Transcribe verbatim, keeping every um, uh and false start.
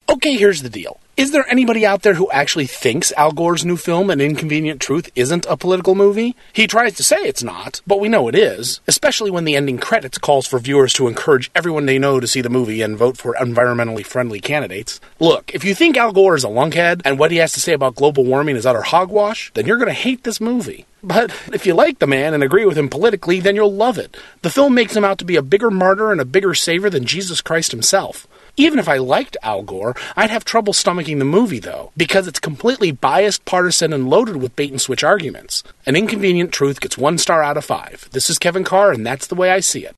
Okay, here's the deal. Is there anybody out there who actually thinks Al Gore's new film, An Inconvenient Truth, isn't a political movie? He tries to say it's not, but we know it is, especially when the ending credits calls for viewers to encourage everyone they know to see the movie and vote for environmentally friendly candidates. Look, if you think Al Gore is a lunkhead and what he has to say about global warming is utter hogwash, then you're going to hate this movie. But if you like the man and agree with him politically, then you'll love it. The film makes him out to be a bigger martyr and a bigger savior than Jesus Christ himself. Even if I liked Al Gore, I'd have trouble stomaching the movie, though, because it's completely biased, partisan, and loaded with bait-and-switch arguments. An Inconvenient Truth gets one star out of five. This is Kevin Carr, and that's the way I see it.